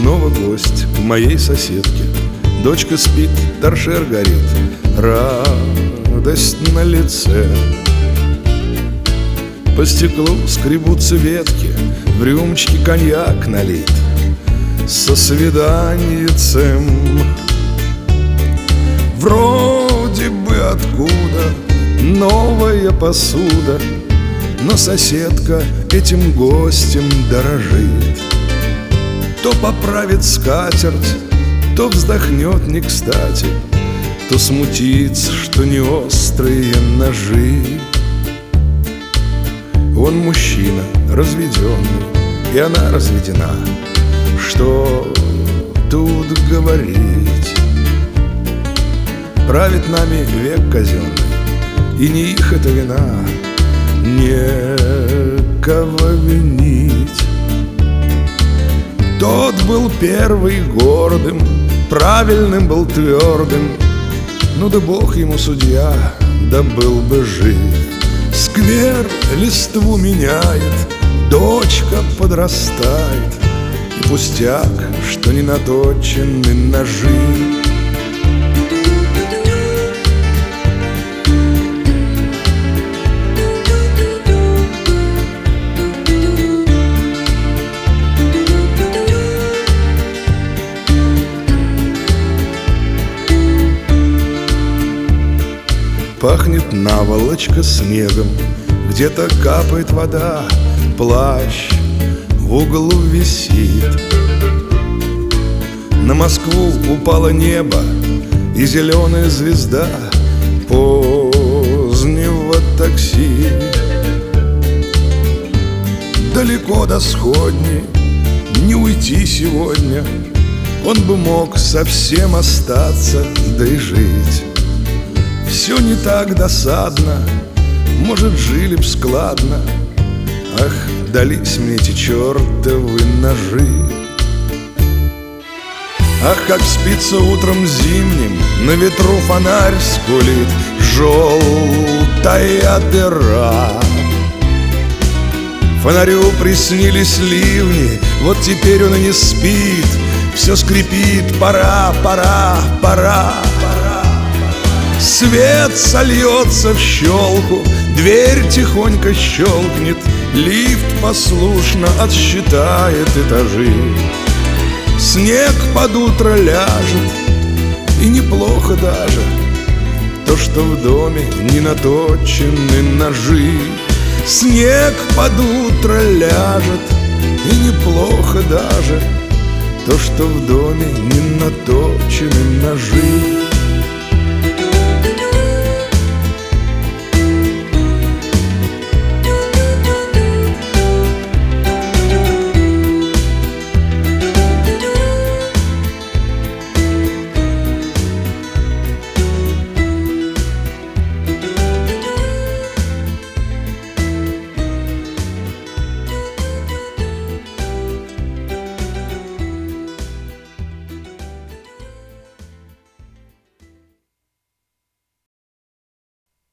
снова гость у моей соседки. Дочка спит, торшер горит, радость на лице. По стеклу скребутся ветки, в рюмочке коньяк налит со свиданьицем. Вроде бы откуда новая посуда, но соседка этим гостем дорожит. То поправит скатерть, то вздохнет не кстати, то смутится, что не острые ножи. Он мужчина разведенный, и она разведена. Что тут говорить? Правит нами век казенный, и не их это вина, некого винить. Тот был первый гордым, правильным был твердым, ну да бог ему судья, да был бы жив. Сквер листву меняет, дочка подрастает, и пустяк, что не наточены ножи. Пахнет наволочка снегом, где-то капает вода, плащ в углу висит. На Москву упало небо и зеленая звезда позднего такси. Далеко до сходни не уйти сегодня, он бы мог совсем остаться, да и жить. Все не так досадно, может, жили б складно. Ах, дались мне эти чертовы ножи. Ах, как спится утром зимним, на ветру фонарь скулит, желтая дыра. Фонарю приснились ливни, вот теперь он и не спит, все скрипит, пора, пора, пора. Свет сольется в щелку, дверь тихонько щелкнет, лифт послушно отсчитает этажи. Снег под утро ляжет, и неплохо даже то, что в доме не наточены ножи. Снег под утро ляжет, и неплохо даже то, что в доме не наточены ножи.